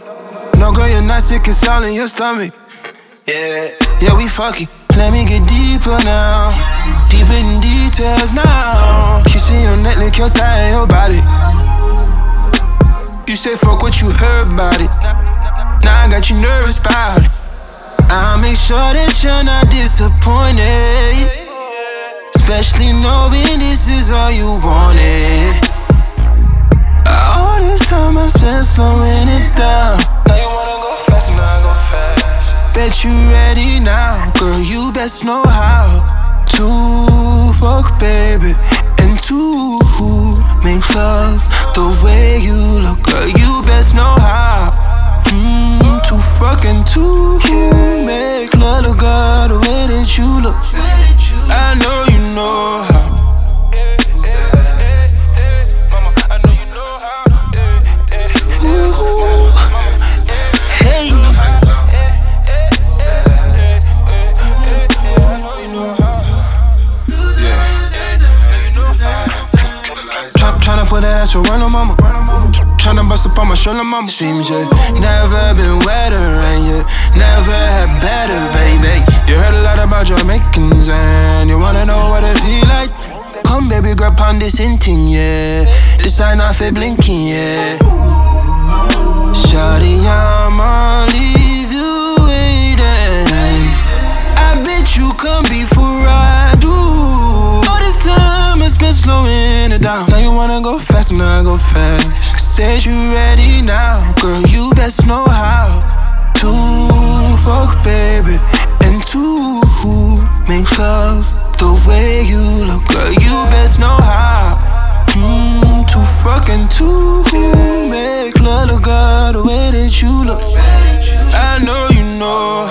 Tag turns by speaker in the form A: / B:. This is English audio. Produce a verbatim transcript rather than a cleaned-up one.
A: No, girl, you're not sick, it's all in your stomach. Yeah, yeah, we fucking. Let me get deeper now. Deeper in details now. Kissing your neck, lick your thigh and your body. You say fuck what you heard about it. Now I got you nervous about it. I'll make sure that you're not disappointed, especially knowing this is all you wanted. All this time I spent slowing it down. Now you wanna go fast, now I go fast. Bet you ready now, girl, you best know how to fuck, baby, and to make love the way you look. Girl, you best know how mm, to fucking to make love the girl the way that you look. I know you know how. Tryna put that ass around her mama. Tryna bust up on my shoulder, mama. Seems you never been wetter and you never had better, baby. You heard a lot about Jamaicans and you wanna know what it feel like. Come, baby, girl, pound this in thing, yeah. This sign off it blinking, yeah. Shawty, I'ma leave you waiting. I bet you come before I do. All this time I spent slowing it down. Now you wanna go fast, now I go fast. Said you ready now, girl, you best know how to fuck, baby, and to make love the way you look. Girl, you best know how mm, to fuck and to make love the girl the way that you look. I know you know